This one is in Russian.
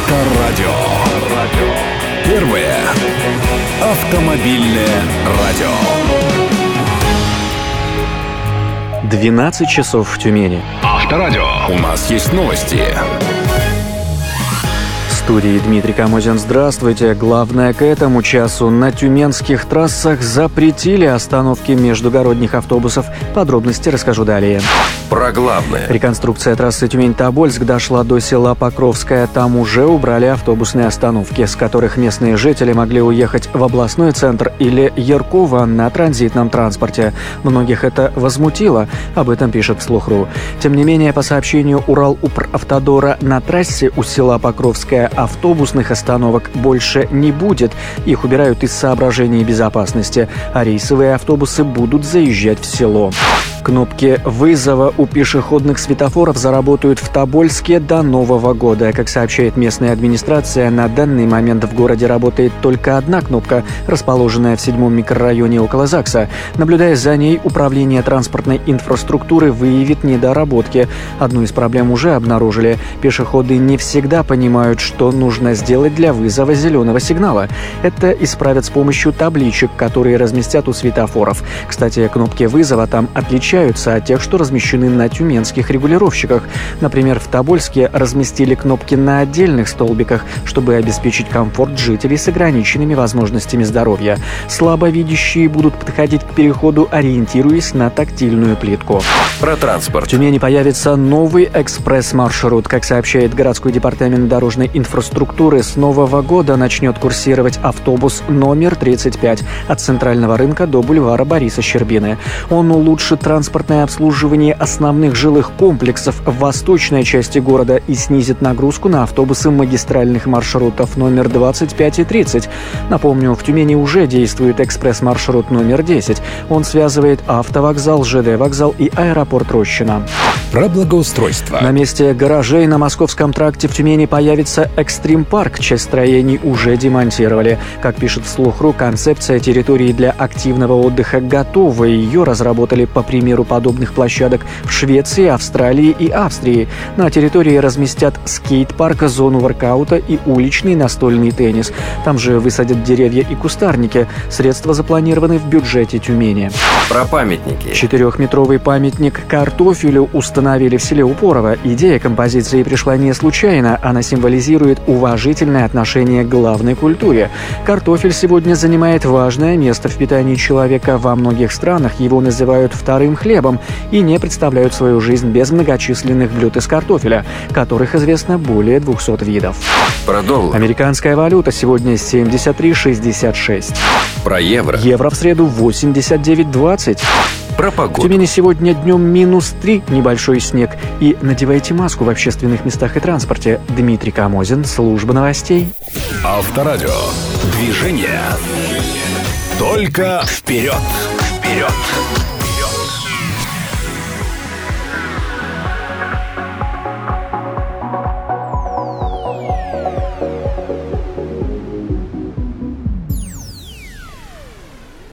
Авторадио. Первое автомобильное радио. 12 часов в Тюмени. Авторадио. У нас есть новости. В студии Дмитрий Камозин. Здравствуйте. Главное к этому часу. На тюменских трассах запретили остановки междугородних автобусов. Подробности расскажу далее. Про главное. Реконструкция трассы Тюмень-Тобольск дошла до села Покровское. Там уже убрали автобусные остановки, с которых местные жители могли уехать в областной центр или Ярково на транзитном транспорте. Многих это возмутило. Об этом пишет Вслух.ру. Тем не менее, по сообщению Уралуправтодора, на трассе у села Покровское автобусных остановок больше не будет. Их убирают из соображений безопасности, а рейсовые автобусы будут заезжать в село. Кнопки вызова у пешеходных светофоров заработают в Тобольске до Нового года. Как сообщает местная администрация, на данный момент в городе работает только одна кнопка, расположенная в 7-м микрорайоне около ЗАГСа. Наблюдая за ней, управление транспортной инфраструктуры выявит недоработки. Одну из проблем уже обнаружили. Пешеходы не всегда понимают, что нужно сделать для вызова зеленого сигнала. Это исправят с помощью табличек, которые разместят у светофоров. Кстати, кнопки вызова там отличаются от тех, что размещены на тюменских регулировщиках. Например, в Тобольске разместили кнопки на отдельных столбиках, чтобы обеспечить комфорт жителей с ограниченными возможностями здоровья. Слабовидящие будут подходить к переходу, ориентируясь на тактильную плитку. Про транспорт. В Тюмени появится новый экспресс-маршрут. Как сообщает городской департамент дорожной инфраструктуры, с нового года начнет курсировать автобус номер 35 от Центрального рынка до бульвара Бориса Щербины. Он улучшит транспортное обслуживание основных жилых комплексов в восточной части города и снизит нагрузку на автобусы магистральных маршрутов номер 25 и 30. Напомню, в Тюмени уже действует экспресс-маршрут номер 10. Он связывает автовокзал, ЖД-вокзал и аэропорт Рощино. Про благоустройство. На месте гаражей на Московском тракте в Тюмени появится экстрим-парк. Часть строений уже демонтировали. Как пишет Вслух.ру, концепция территории для активного отдыха готова. Ее разработали по примеру подобных площадок в Швеции, Австралии и Австрии. На территории разместят скейт-парк, зону воркаута и уличный настольный теннис. Там же высадят деревья и кустарники. Средства запланированы в бюджете Тюмени. Про памятники. 4-метровый памятник картофелю установили в селе Упорово. Идея композиции пришла не случайно. Она символизирует уважительное отношение к главной культуре. Картофель сегодня занимает важное место в питании человека. Во многих странах его называют вторым хлебом и не представляют свою жизнь без многочисленных блюд из картофеля, которых известно более 200 видов. Про доллар. Американская валюта сегодня 73,66. Про евро. Евро в среду 89,20. Про В погоду. Тюмени сегодня днем -3, небольшой снег. И надевайте маску в общественных местах и транспорте. Дмитрий Камозин, служба новостей. Авторадио. Движение. Только вперед. Вперед.